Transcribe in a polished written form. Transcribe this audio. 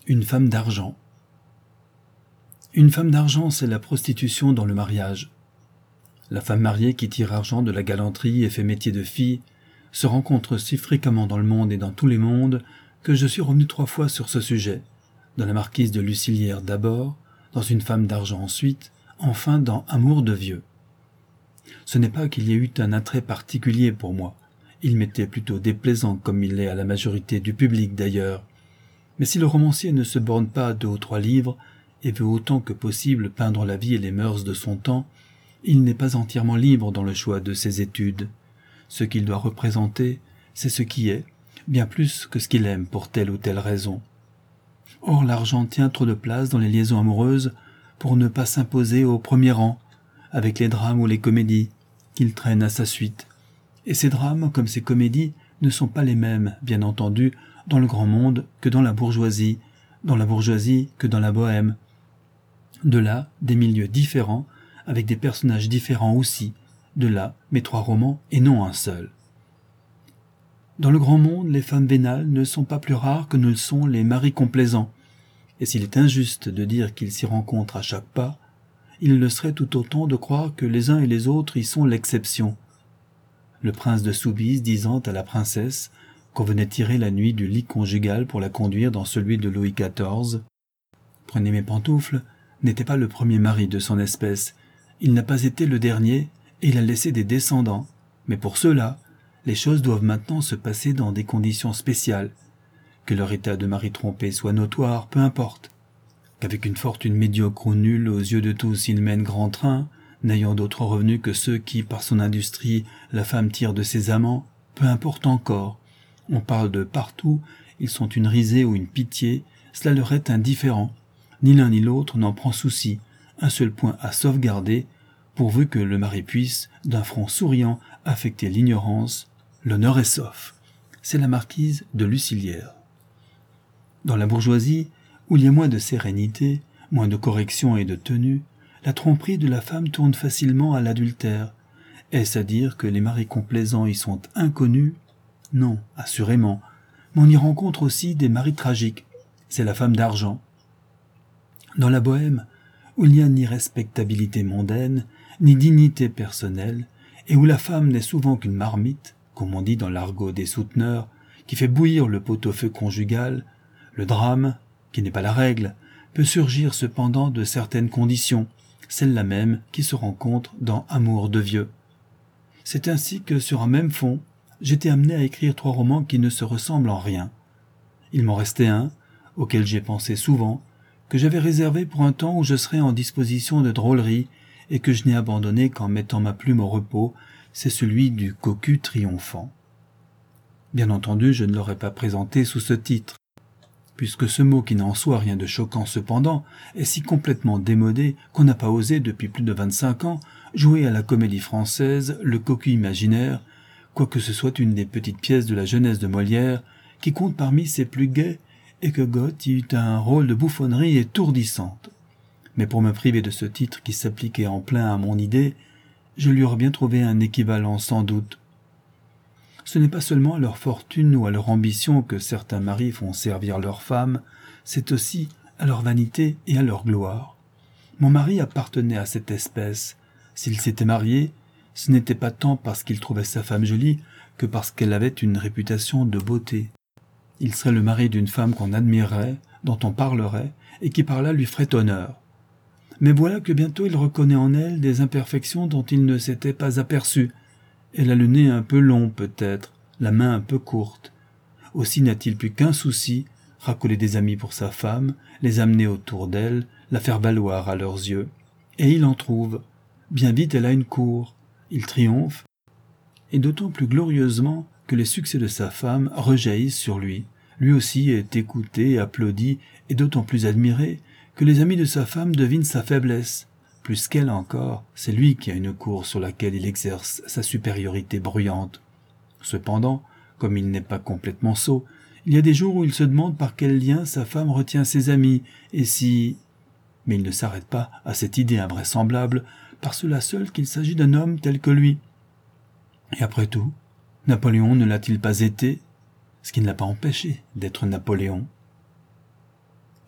Une femme d'argent. Une femme d'argent, c'est la prostitution dans le mariage. La femme mariée qui tire argent de la galanterie et fait métier de fille se rencontre si fréquemment dans le monde et dans tous les mondes que je suis revenu 3 fois sur ce sujet, dans la marquise de Lucilière d'abord, dans Une femme d'argent ensuite, enfin dans Amour de vieux. Ce n'est pas qu'il y ait eu un attrait particulier pour moi, il m'était plutôt déplaisant comme il l'est à la majorité du public d'ailleurs. Mais si le romancier ne se borne pas à 2 ou 3 livres et veut autant que possible peindre la vie et les mœurs de son temps, il n'est pas entièrement libre dans le choix de ses études. Ce qu'il doit représenter, c'est ce qui est, bien plus que ce qu'il aime pour telle ou telle raison. Or l'argent tient trop de place dans les liaisons amoureuses pour ne pas s'imposer au premier rang, avec les drames ou les comédies qu'il traîne à sa suite. Et ces drames, comme ces comédies, ne sont pas les mêmes, bien entendu, dans le grand monde que dans la bourgeoisie que dans la bohème. De là, des milieux différents, avec des personnages différents aussi, de là, mes 3 romans et non un seul. Dans le grand monde, les femmes vénales ne sont pas plus rares que ne le sont les maris complaisants, et s'il est injuste de dire qu'ils s'y rencontrent à chaque pas, il le serait tout autant de croire que les uns et les autres y sont l'exception. Le prince de Soubise disant à la princesse qu'on venait tirer la nuit du lit conjugal pour la conduire dans celui de Louis XIV. « Prenez mes pantoufles » n'était pas le premier mari de son espèce. Il n'a pas été le dernier et il a laissé des descendants. Mais pour ceux-là, les choses doivent maintenant se passer dans des conditions spéciales. Que leur état de mari trompé soit notoire, peu importe. Qu'avec une fortune médiocre ou nulle aux yeux de tous il mène grand train, n'ayant d'autres revenus que ceux qui, par son industrie, la femme tire de ses amants, peu importe encore. On parle de partout, ils sont une risée ou une pitié, cela leur est indifférent. Ni l'un ni l'autre n'en prend souci, un seul point à sauvegarder, pourvu que le mari puisse, d'un front souriant, affecter l'ignorance. L'honneur est sauf. C'est la marquise de Lucilière. Dans la bourgeoisie, où il y a moins de sérénité, moins de correction et de tenue, la tromperie de la femme tourne facilement à l'adultère. Est-ce à dire que les maris complaisants y sont inconnus ? Non, assurément. Mais on y rencontre aussi des maris tragiques. C'est la femme d'argent. Dans la bohème, où il n'y a ni respectabilité mondaine, ni dignité personnelle, et où la femme n'est souvent qu'une marmite, comme on dit dans l'argot des souteneurs, qui fait bouillir le pot-au-feu conjugal, le drame, qui n'est pas la règle, peut surgir cependant de certaines conditions, celles-là même qui se rencontrent dans Amour de vieux. C'est ainsi que, sur un même fond, j'étais amené à écrire 3 romans qui ne se ressemblent en rien. Il m'en restait un, auquel j'ai pensé souvent, que j'avais réservé pour un temps où je serais en disposition de drôlerie et que je n'ai abandonné qu'en mettant ma plume au repos, c'est celui du cocu triomphant. Bien entendu, je ne l'aurais pas présenté sous ce titre, puisque ce mot qui n'a en soi rien de choquant cependant est si complètement démodé qu'on n'a pas osé depuis plus de 25 ans jouer à la comédie française le cocu imaginaire, quoique ce soit une des petites pièces de la jeunesse de Molière qui compte parmi ses plus gaies et que Goethe y eut un rôle de bouffonnerie étourdissante. Mais pour me priver de ce titre qui s'appliquait en plein à mon idée, je lui aurais bien trouvé un équivalent sans doute. Ce n'est pas seulement à leur fortune ou à leur ambition que certains maris font servir leurs femmes, c'est aussi à leur vanité et à leur gloire. Mon mari appartenait à cette espèce. S'il s'était marié, ce n'était pas tant parce qu'il trouvait sa femme jolie que parce qu'elle avait une réputation de beauté. Il serait le mari d'une femme qu'on admirerait, dont on parlerait, et qui par là lui ferait honneur. Mais voilà que bientôt il reconnaît en elle des imperfections dont il ne s'était pas aperçu. Elle a le nez un peu long peut-être, la main un peu courte. Aussi n'a-t-il plus qu'un souci, racoler des amis pour sa femme, les amener autour d'elle, la faire valoir à leurs yeux. Et il en trouve. Bien vite elle a une cour. Il triomphe, et d'autant plus glorieusement que les succès de sa femme rejaillissent sur lui. Lui aussi est écouté, applaudi, et d'autant plus admiré que les amis de sa femme devinent sa faiblesse. Plus qu'elle encore, c'est lui qui a une cour sur laquelle il exerce sa supériorité bruyante. Cependant, comme il n'est pas complètement sot, il y a des jours où il se demande par quel lien sa femme retient ses amis, et si... Mais il ne s'arrête pas à cette idée invraisemblable, par cela seul qu'il s'agit d'un homme tel que lui. Et après tout, Napoléon ne l'a-t-il pas été, ce qui ne l'a pas empêché d'être Napoléon.